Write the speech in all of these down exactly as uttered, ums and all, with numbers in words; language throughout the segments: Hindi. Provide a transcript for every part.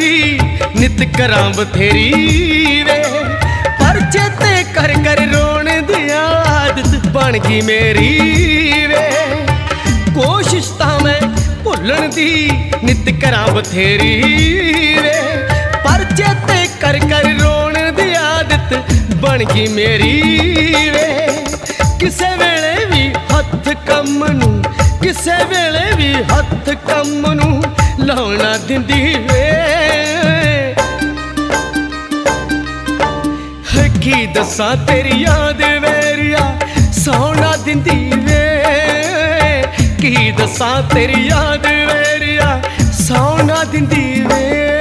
दी नित करां बथेरी वे, पर चेते कर कर रोण दी आदत बन गई मेरी वे। कोशिश तां मैं भुल्लण दी नित करां बथेरी वे, पर चेते कर कर रोण दी आदत बन गई मेरी वे। किसे वेले भी हथ कम नू, किसे वेले भी हथ कम नू लाउणा दिंदी वे। की दसां तेरी याद वेरिया सौना दिंदी वे, की दसां तेरी याद वेरिया सौना दिंदी वे।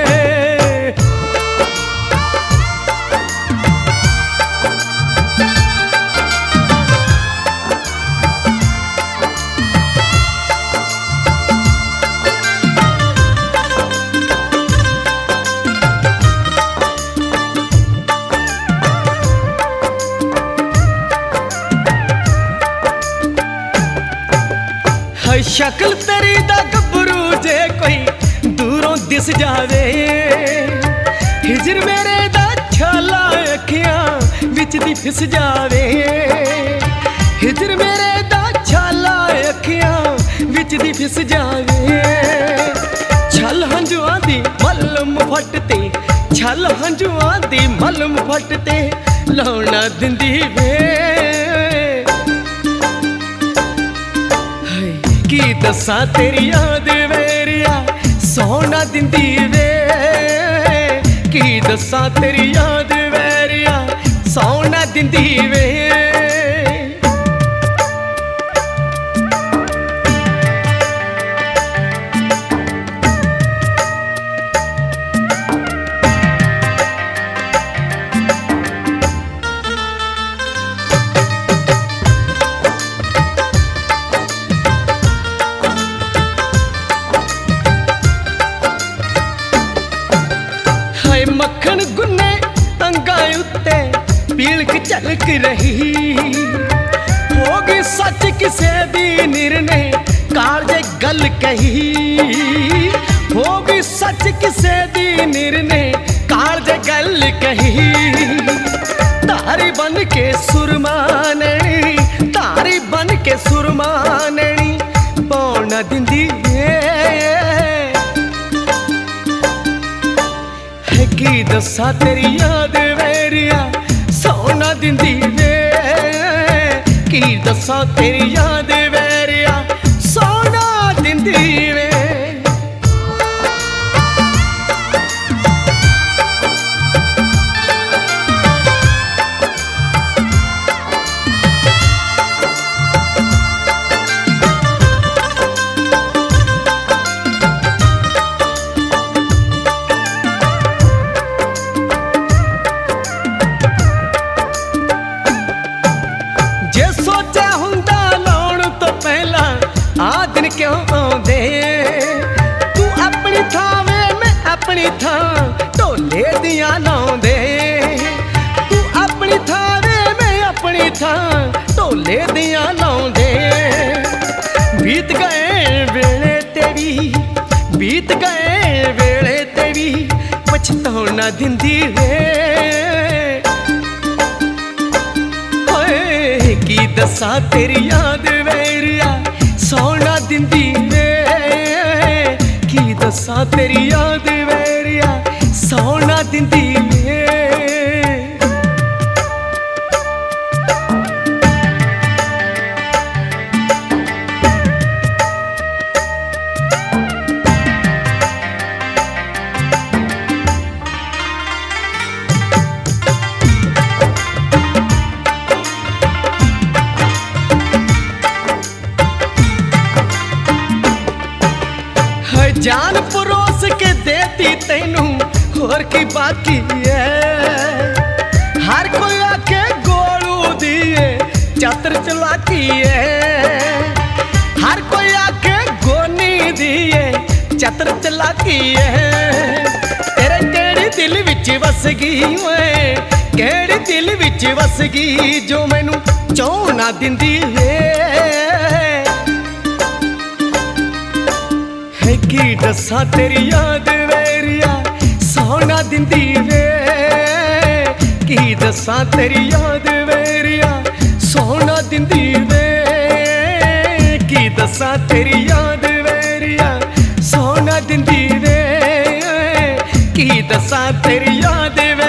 शक्ल तेरी दा गबरू जे कोई दूरों दिस जावे, हिजर मेरे दा छाला अखियां विच दी फिस जावे। हिजर मेरे दा छाला अखियां विच दी फिस जावे। छल हंजुआं दी मलम फटते, छल हंजुआं दी मलम फटते लाउणा दिंदी वे। की दसां तेरी याद वेरिया सौना दिंदी वे, की दसां तेरी याद वेरिया सौना दिंदी वे। मक्खन गुन्ने अंगा उत्ते पीलक झलक रही, होगी सच किसे दी निरने कालजे गल कही। होगी सच किसे दी निरने कालजे गल कही। तारी बन के सुरमाननी, तारी बन के सुरमाननी पौना दिंदी की दसां तेरी याद वेरिया सौना दिंदी वे, की दसां तेरी याद वेरिया सौना दिंदी वे। क्यों आंदे तू अपनी थावे मैं अपनी थां ढोले दियां लाउंदे। तू अपनी थावे मैं अपनी थां ढोले दियां लाउंदे। बीत गए वेले तेरी, बीत गए वेले तेरी पछताउणा दिंदी वे। ओए की दसां तेरी याद वेरिया सौना दिंदी वे, की दसां तेरी याद वेरिया सौना दिंदी वे। जान परोस के देती तैनू होर की बाकी है। हर कोई आके गोलू दिए चातर चलाकी है। हर कोई आके गोनी दिए चातर चलाकी है। तेरे केड़ी दिल विच वस गई ओए, केड़ी दिल विच वस गई जो मैनू चौना दिंदी है। की दसां तेरी याद वेरिया ਸੋਹਣਾ ਦਿੰਦੀ ਵੇ ਕੀ ਦੱਸਾਂ ਤੇਰੀ ਯਾਦ ਵੇਰੀਆ ਸੋਹਣਾ ਦਿੰਦੀ ਵੇ ਕੀ ਦੱਸਾਂ ਤੇਰੀ ਯਾਦ ਵੇਰੀਆ ਸੋਹਣਾ ਦਿੰਦੀ ਵੇ ਕੀ ਦੱਸਾਂ ਤੇਰੀ ਯਾਦ ਵੇ